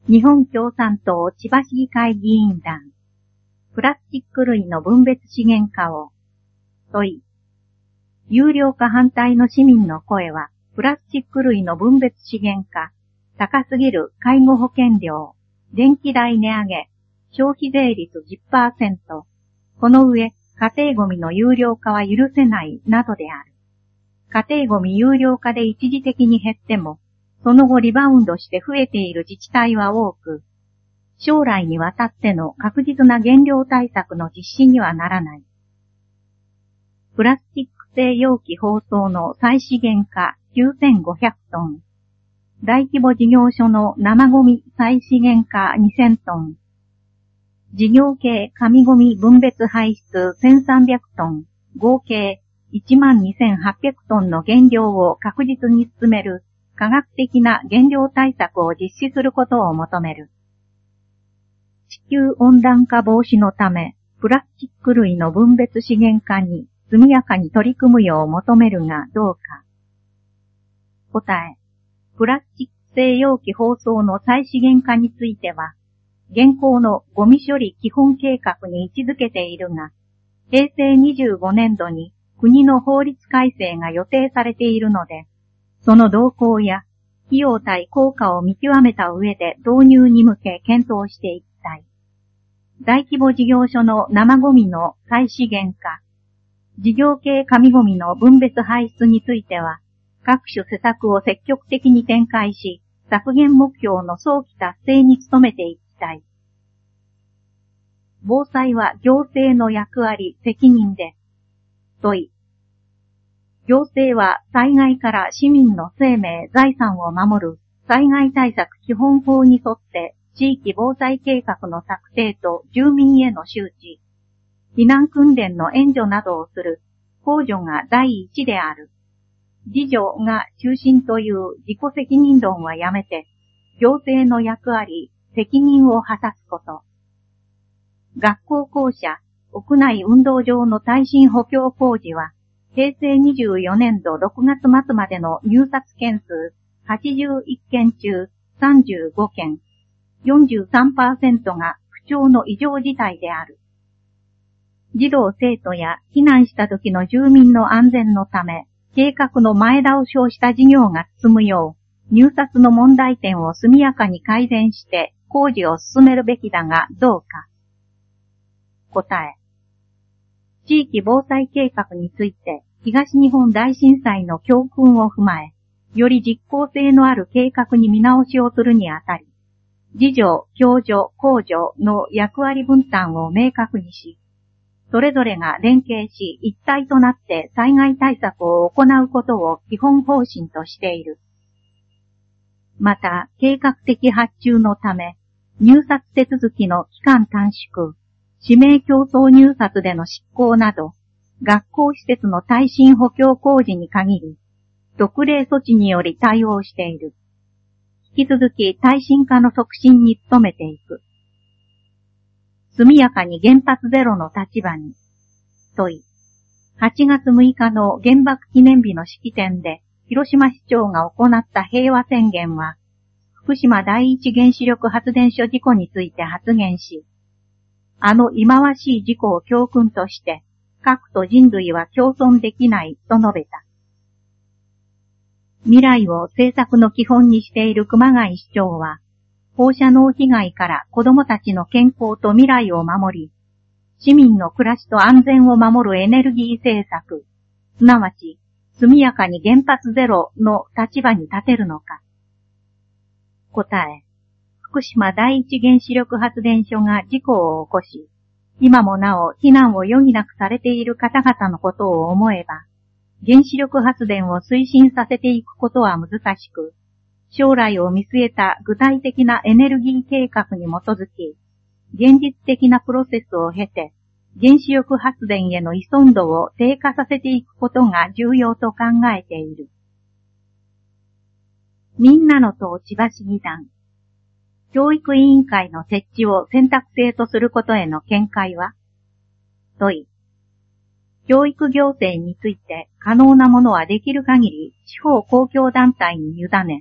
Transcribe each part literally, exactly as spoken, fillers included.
日本共産党千葉市議会議員団、プラスチック類の分別資源化を、問い、有料化反対の市民の声は、プラスチック類の分別資源化、高すぎる介護保険料、電気代値上げ、消費税率 じゅっパーセント、この上、家庭ゴミの有料化は許せないなどである。家庭ゴミ有料化で一時的に減っても、その後リバウンドして増えている自治体は多く、将来にわたっての確実な減量対策の実施にはならない。プラスチック製容器包装の再資源化きゅうせんごひゃくトン、大規模事業所の生ゴミ再資源化にせんトン、事業系紙ゴミ分別排出せんさんびゃくトン、合計いちまんにせんはっぴゃくトンの減量を確実に進める科学的な減量対策を実施することを求める。地球温暖化防止のため、プラスチック類の分別資源化に速やかに取り組むよう求めるがどうか。答え、プラスチック製容器包装の再資源化については、現行のゴミ処理基本計画に位置づけているが、へいせいにじゅうごねんどに国の法律改正が予定されているので、その動向や費用対効果を見極めた上で導入に向け検討していきたい。大規模事業所の生ゴミの再資源化、事業系紙ゴミの分別排出については、各種施策を積極的に展開し、削減目標の早期達成に努めていきたい。防災は行政の役割、責任で、問い。行政は災害から市民の生命、財産を守る災害対策基本法に沿って地域防災計画の策定と住民への周知、避難訓練の援助などをする公助が第一である。自助が中心という自己責任論はやめて、行政の役割、責任を果たすこと。学校校舎、屋内運動場の耐震補強工事は、へいせいにじゅうよねんどろくがつまつまでの入札件数はちじゅういっけん中さんじゅうごけん、よんじゅうさんパーセント が不調の異常事態である。児童生徒や避難した時の住民の安全のため、計画の前倒しをした事業が進むよう、入札の問題点を速やかに改善して工事を進めるべきだがどうか。答え。地域防災計画について東日本大震災の教訓を踏まえ、より実効性のある計画に見直しをするにあたり、自助、共助、公助の役割分担を明確にし、それぞれが連携し一体となって災害対策を行うことを基本方針としている。また、計画的発注のため、入札手続きの期間短縮、指名競争入札での執行など、学校施設の耐震補強工事に限り、特例措置により対応している。引き続き耐震化の促進に努めていく。速やかに原発ゼロの立場に。問い。はちがつむいかの原爆記念日の式典で、広島市長が行った平和宣言は、福島第一原子力発電所事故について発言し、あの忌まわしい事故を教訓として、核と人類は共存できないと述べた。未来を政策の基本にしている熊谷市長は、放射能被害から子供たちの健康と未来を守り、市民の暮らしと安全を守るエネルギー政策、すなわち、速やかに原発ゼロの立場に立てるのか。答え。福島第一原子力発電所が事故を起こし、今もなお避難を余儀なくされている方々のことを思えば、原子力発電を推進させていくことは難しく、将来を見据えた具体的なエネルギー計画に基づき、現実的なプロセスを経て、原子力発電への依存度を低下させていくことが重要と考えている。みんなの党千葉市議団。教育委員会の設置を選択制とすることへの見解は？問い。教育行政について可能なものはできる限り地方公共団体に委ね、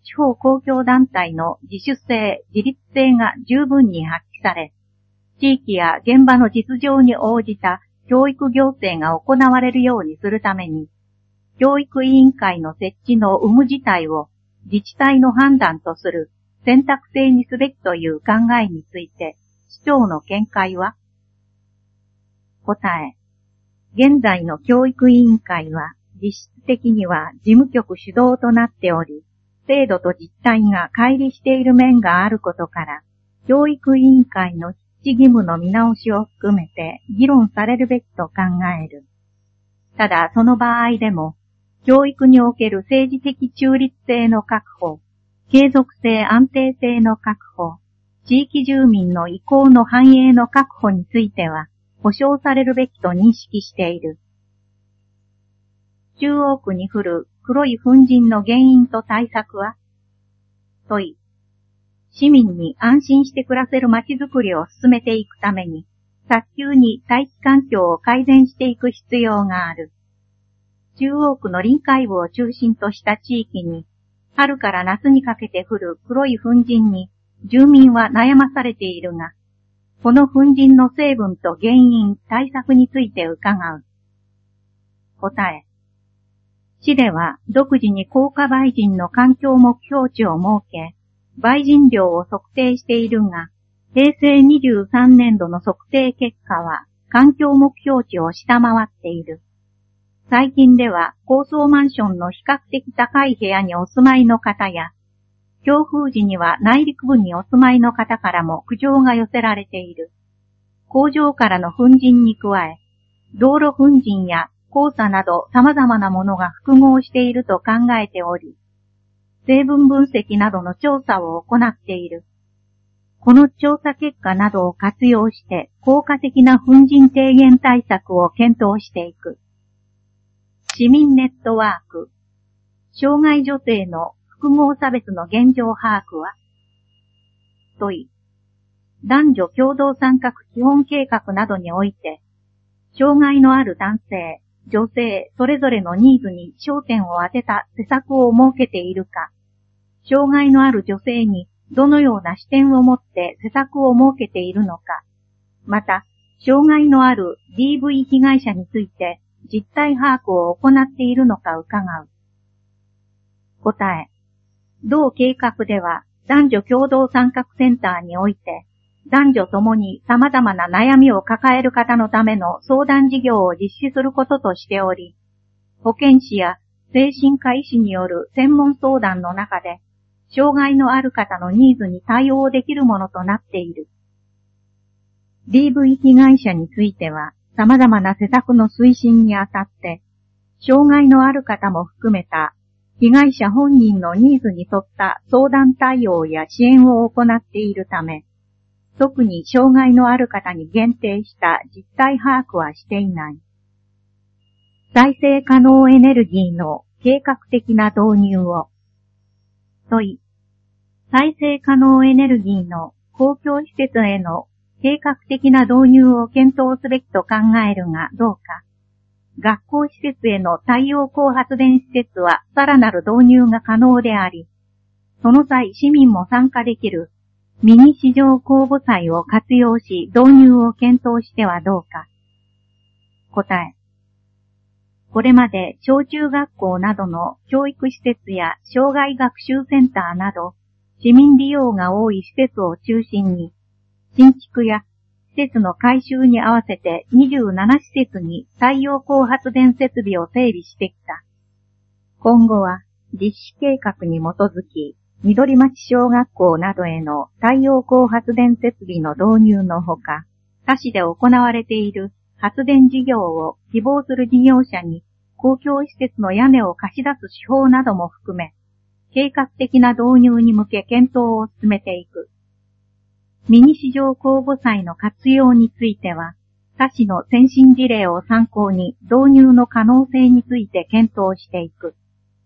地方公共団体の自主性、自立性が十分に発揮され、地域や現場の実情に応じた教育行政が行われるようにするために、教育委員会の設置の有無自体を自治体の判断とする選択制にすべきという考えについて、市長の見解は？答え。現在の教育委員会は実質的には事務局主導となっており、制度と実態が乖離している面があることから、教育委員会の筆致義務の見直しを含めて議論されるべきと考える。ただその場合でも、教育における政治的中立性の確保、継続性安定性の確保、地域住民の意向の反映の確保については、保障されるべきと認識している。中央区に降る黒い粉塵の原因と対策は？問い。市民に安心して暮らせる街づくりを進めていくために、早急に大気環境を改善していく必要がある。中央区の臨海部を中心とした地域に、春から夏にかけて降る黒い粉塵に住民は悩まされているが、この粉塵の成分と原因、対策について伺う。答え。市では独自に効果売塵の環境目標値を設け、売塵量を測定しているが、平成にじゅうさんねんどの測定結果は環境目標値を下回っている。最近では高層マンションの比較的高い部屋にお住まいの方や、強風時には内陸部にお住まいの方からも苦情が寄せられている。工場からの粉塵に加え、道路粉塵や黄砂など様々なものが複合していると考えており、成分分析などの調査を行っている。この調査結果などを活用して効果的な粉塵低減対策を検討していく。市民ネットワーク、障害女性の複合差別の現状把握は？問い。男女共同参画基本計画などにおいて、障害のある男性、女性、それぞれのニーズに焦点を当てた施策を設けているか、障害のある女性にどのような視点を持って施策を設けているのか、また、障害のある ディーブイ 被害者について実態把握を行っているのか伺う。答え。同計画では男女共同参画センターにおいて、男女ともに様々な悩みを抱える方のための相談事業を実施することとしており、保健師や精神科医師による専門相談の中で、障害のある方のニーズに対応できるものとなっている。ディーブイ 被害者については、様々な施策の推進にあたって、障害のある方も含めた被害者本人のニーズに沿った相談対応や支援を行っているため、特に障害のある方に限定した実態把握はしていない。再生可能エネルギーの計画的な導入を。問い。再生可能エネルギーの公共施設への計画的な導入を検討すべきと考えるがどうか。学校施設への太陽光発電施設はさらなる導入が可能であり、その際市民も参加できるミニ市場公募祭を活用し導入を検討してはどうか。答え。これまで小中学校などの教育施設や障害学習センターなど市民利用が多い施設を中心に新築や施設の改修に合わせてにじゅうなな施設に太陽光発電設備を整備してきた。今後は実施計画に基づき緑町小学校などへの太陽光発電設備の導入のほか、他市で行われている発電事業を希望する事業者に公共施設の屋根を貸し出す手法なども含め、計画的な導入に向け検討を進めていく。ミニ市場公募祭の活用については、他市の先進事例を参考に導入の可能性について検討していく。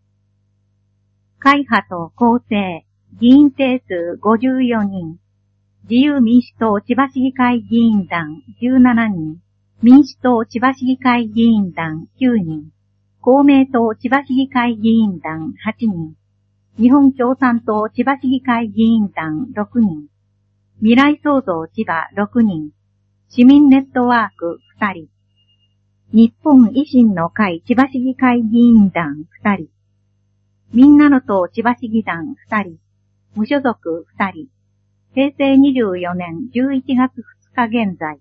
会派と構成、議員定数ごじゅうよにん、自由民主党千葉市議会議員団じゅうななにん、民主党千葉市議会議員団きゅうにん、公明党千葉市議会議員団はちにん、 日本共産党千葉市議会議員団ろくにん、未来創造千葉ろくにん、市民ネットワークふたり、日本維新の会千葉市議会議員団ふたり、みんなの党千葉市議団ふたり、無所属ふたり、平成にじゅうよねんじゅういちがつふつか現在。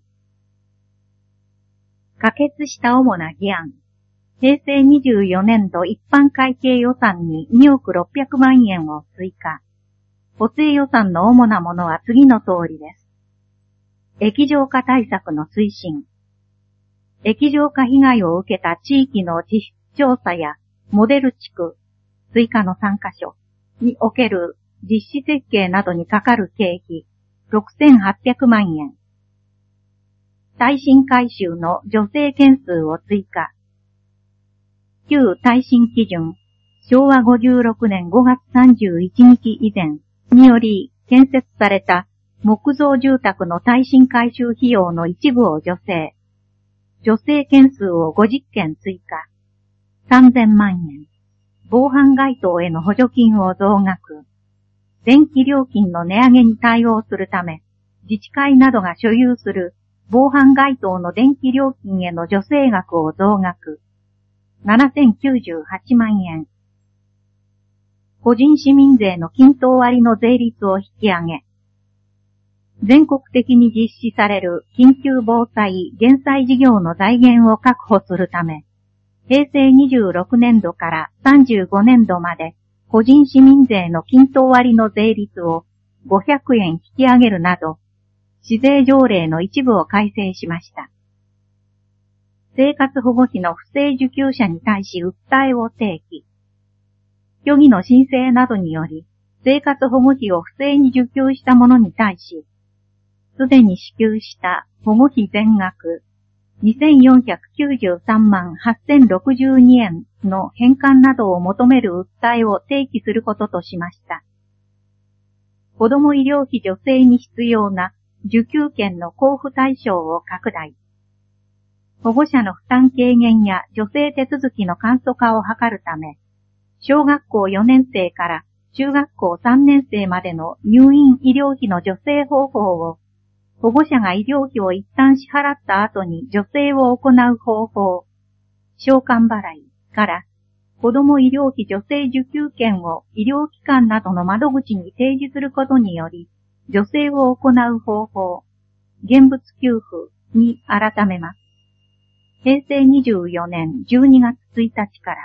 可決した主な議案。平成にじゅうよねん度一般会計予算ににおくろっぴゃくまんえんを追加。補正予算の主なものは次の通りです。液状化対策の推進。液状化被害を受けた地域の実質調査やモデル地区、追加のさんカ所における実施設計などにかかる経費ろくせんはっぴゃくまんえん。耐震改修の助成件数を追加。旧耐震基準、しょうわごじゅうろくねんごがつさんじゅういちにち以前により建設された木造住宅の耐震改修費用の一部を助成。助成件数をごじゅっけん追加。さんぜんまんえん。防犯街灯への補助金を増額。電気料金の値上げに対応するため、自治会などが所有する防犯街灯の電気料金への助成額を増額。ななせんきゅうじゅうはちまんえん。個人市民税の均等割の税率を引き上げ。全国的に実施される緊急防災減災事業の財源を確保するため、平成にじゅうろくねん度からさんじゅうごねん度まで個人市民税の均等割の税率をごひゃくえん引き上げるなど、市税条例の一部を改正しました。生活保護費の不正受給者に対し訴えを提起。虚偽の申請などにより、生活保護費を不正に受給した者に対し、すでに支給した保護費全額にせんよんひゃくきゅうじゅうさんまんはっせんろくじゅうにえんの返還などを求める訴えを提起することとしました。子ども医療費助成に必要な受給権の交付対象を拡大。保護者の負担軽減や助成手続きの簡素化を図るため、小学校よねんせいから中学校さんねんせいまでの入院医療費の助成方法を、保護者が医療費を一旦支払った後に助成を行う方法、償還払いから子ども医療費助成受給権を医療機関などの窓口に提示することにより、助成を行う方法、現物給付に改めます。平成にじゅうよねんじゅうにがつついたちから、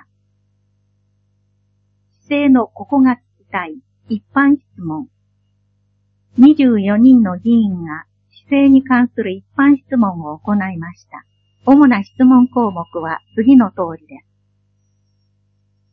市政のここが聞きたい一般質問。にじゅうよにんの議員が市政に関する一般質問を行いました。主な質問項目は次の通りです。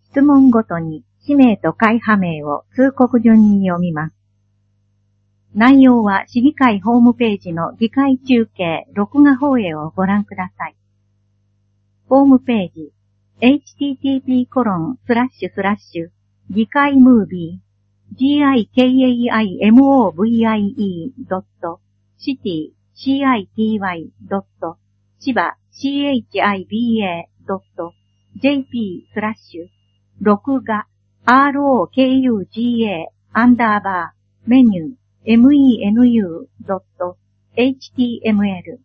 質問ごとに氏名と会派名を通告順に読みます。内容は市議会ホームページの議会中継録画放映をご覧ください。ホームページ エイチティーティーピーコロンスラッシュスラッシュ議会ムービー ギカイモービー ドット シティ シティ ドット 千葉 シハドット ジェーピー スラッシュ録画 アールオーケーユージーエー アンダーバーメニュー メヌ ドット エイチティーエムエル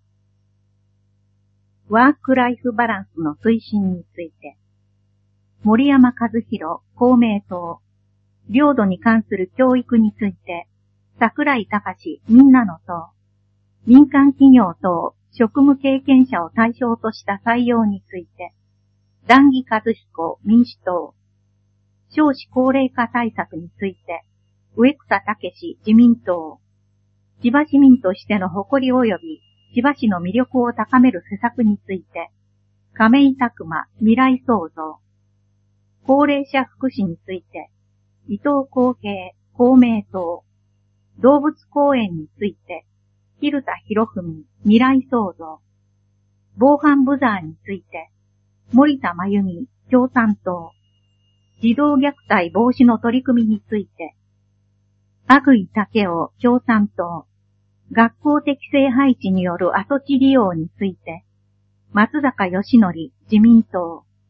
ワークライフバランスの推進について、森山和弘公明党、領土に関する教育について、桜井隆みんなの党、民間企業等職務経験者を対象とした採用について、談義和彦民主党、少子高齢化対策について、植草武自民党、千葉市民としての誇り及び千葉市の魅力を高める施策について、亀井拓馬未来創造、高齢者福祉について、伊藤公平公明党、動物公園について、蛭田博文未来創造、防犯ブザーについて、森田真由美共産党、児童虐待防止の取り組みについて、阿久井武雄共産党、学校適正配置による跡地利用について、松坂義則自民党、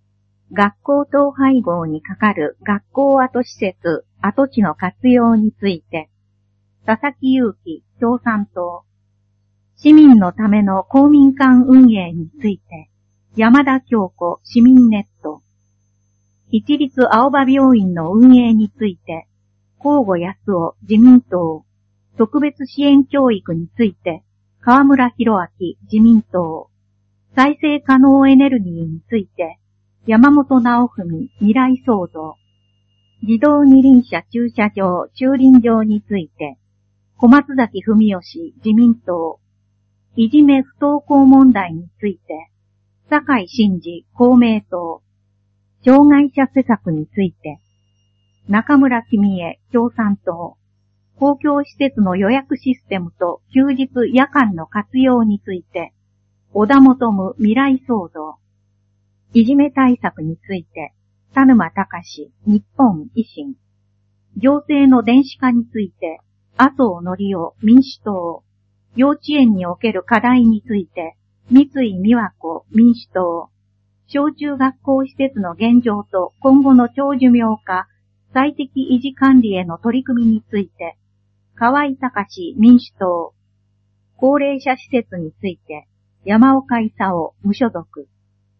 学校統廃合にかかる学校跡施設、跡地の活用について、佐々木祐樹共産党、市民のための公民館運営について、山田京子市民ネット、一律青葉病院の運営について、河後康夫自民党、特別支援教育について、河村弘明自民党、再生可能エネルギーについて、山本直文未来創造、自動二輪車駐車場駐輪場について、小松崎文義自民党、いじめ不登校問題について、酒井真治公明党、障害者施策について、中村君江共産党、公共施設の予約システムと休日夜間の活用について、小田元夢未来創造、いじめ対策について、田沼隆日本維新、行政の電子化について、麻生則夫民主党、幼稚園における課題について、三井美和子民主党、小中学校施設の現状と今後の長寿命化、最適維持管理への取り組みについて、河合隆民主党、高齢者施設について、山岡勲無所属。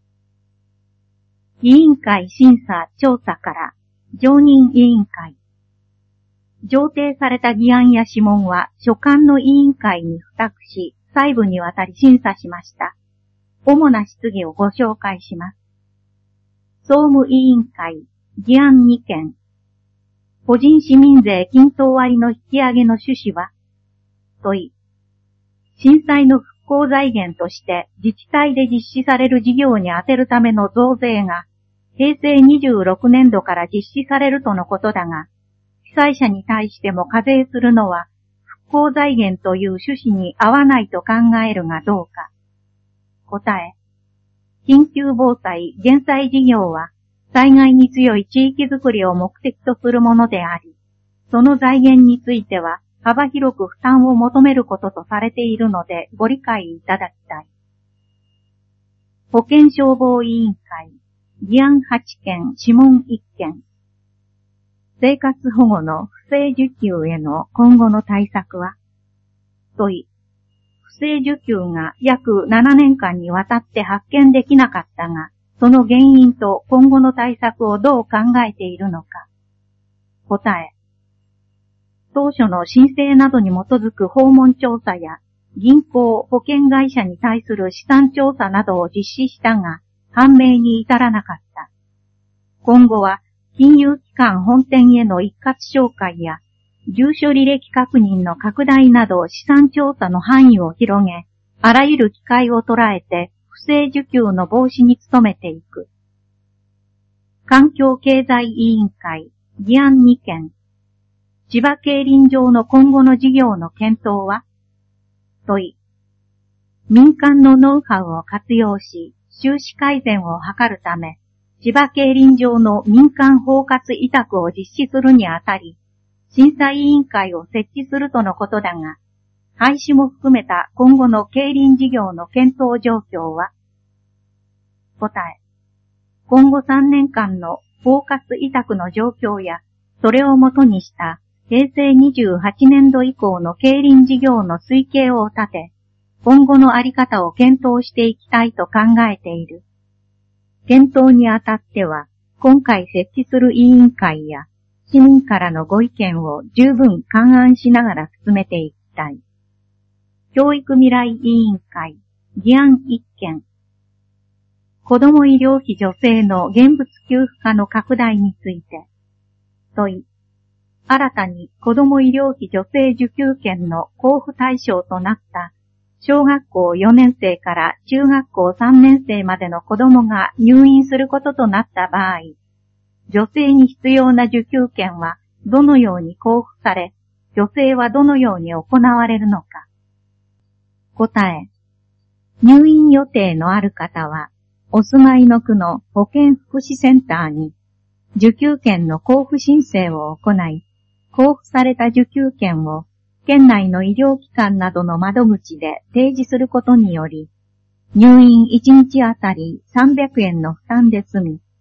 委員会審査調査から常任委員会。上呈された議案や諮問は所管の委員会に付託し、細部にわたり審査しました。主な質疑をご紹介します。総務委員会、議案にけん。個人市民税均等割の引き上げの趣旨は、問い。震災の復興財源として自治体で実施される事業に充てるための増税が、平成にじゅうろくねんどから実施されるとのことだが、被災者に対しても課税するのは、復興財源という趣旨に合わないと考えるがどうか。答え。緊急防災・減災事業は、災害に強い地域づくりを目的とするものであり、その財源については、幅広く負担を求めることとされているのでご理解いただきたい。保健消防委員会、議案はちけん、諮問いっけん。生活保護の不正受給への今後の対策は、問い。不正受給が約ななねんかんにわたって発見できなかったが、その原因と今後の対策をどう考えているのか。答え。当初の申請などに基づく訪問調査や、銀行、保険会社に対する資産調査などを実施したが、判明に至らなかった。今後は、金融機関本店への一括紹介や、住所履歴確認の拡大など資産調査の範囲を広げ、あらゆる機会を捉えて不正受給の防止に努めていく。環境経済委員会、議案にけん。千葉競輪場の今後の事業の検討は？問い。民間のノウハウを活用し、収支改善を図るため、千葉競輪場の民間包括委託を実施するにあたり、審査委員会を設置するとのことだが、廃止も含めた今後の競輪事業の検討状況は？答え。今後さんねんかんの包括委託の状況や、それをもとにした平成にじゅうはちねんど以降の競輪事業の推計を立て、今後のあり方を検討していきたいと考えている。検討にあたっては、今回設置する委員会や、市民からのご意見を十分勘案しながら進めていきたい。教育未来委員会、議案いっけん。子ども医療費助成の現物給付化の拡大について。問い。新たに子ども医療費助成受給権の交付対象となった小学校よねんせいから中学校さんねんせいまでの子どもが入院することとなった場合、助成に必要な受給権はどのように交付され、助成はどのように行われるのか。答え。入院予定のある方は、お住まいの区の保健福祉センターに受給権の交付申請を行い、交付された受給権を県内の医療機関などの窓口で提示することにより、入院いちにちあたりさんびゃくえんの負担で済み、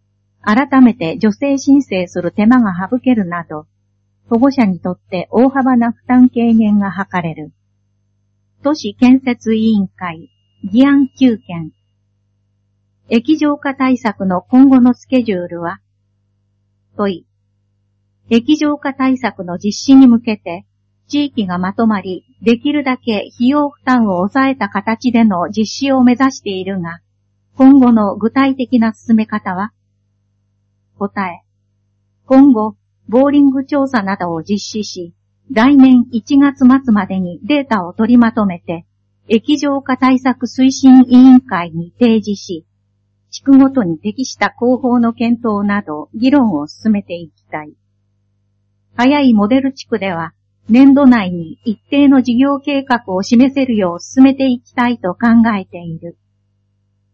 改めて助成申請する手間が省けるなど、保護者にとって大幅な負担軽減が図れる。都市建設委員会議案きゅうけん。液状化対策の今後のスケジュールは、問い。液状化対策の実施に向けて、地域がまとまり、できるだけ費用負担を抑えた形での実施を目指しているが、今後の具体的な進め方は？答え。今後、ボーリング調査などを実施し、来年いちがつ末までにデータを取りまとめて、液状化対策推進委員会に提示し、地区ごとに適した広報の検討など議論を進めていきたい。早いモデル地区では、年度内に一定の事業計画を示せるよう進めていきたいと考えている。